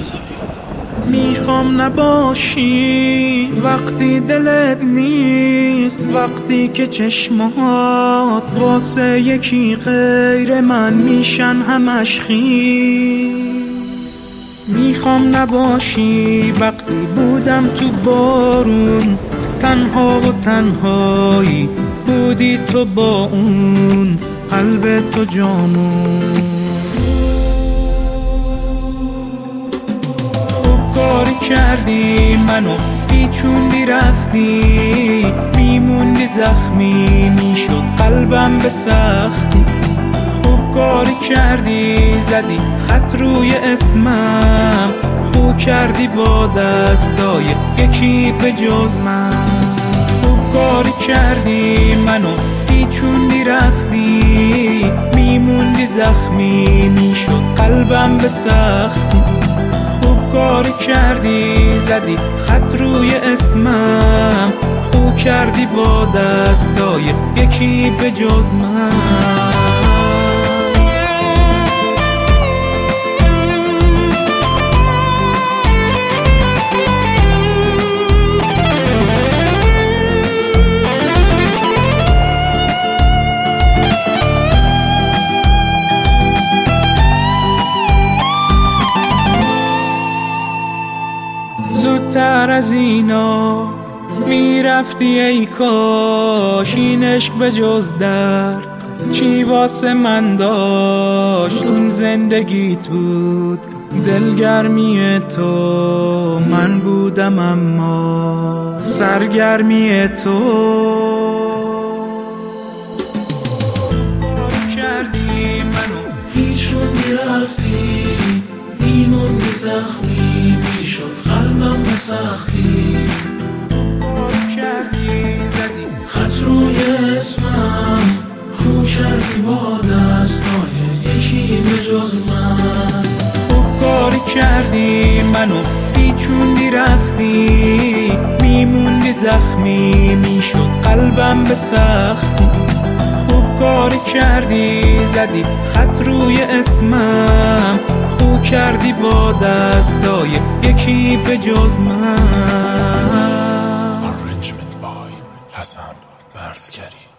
میخوام نباشی وقتی دلت نیست، وقتی که چشمات واسه یکی غیر من میشن همش خیس. میخوام نباشی وقتی بودم تو بارون، تنها و تنهایی بودی تو با اون قلب تو جامون. خوب کاری کردی منو پیچوندی رفتی، میموندی زخمی میشد قلبم به سختی. خوب کاری کردی زدی خط روی اسمم، خو کردی با دستای یکی به جز من. خوب کاری کردی منو پیچوندی رفتی، میموندی زخمی میشد قلبم به سختی. خوب کاری کردی زدی خط روی اسمم، خو کردی با دستای یکی به جز من. زودتر از اینا میرفتی ای کاش، این عشق به جز در چی واسه من داشت. اون زندگیت بود دلگرمی تو، من بودم اما سرگرمی تو. کردی منو پیچوندی رفتی، میموندی زخمی میشد قلبم به سختی. کردی زدی خط روی اسمم، خو کردی با دستای یکی به جز من. خوب کاری کردی منو پیچوندی رفتی، میموندی زخمی میشد قلبم به سختی. خوب کاری کردی زدی خط روی اسمم، خو کردی با دستای یکی به جز من. Arrangement by حسن برزگری.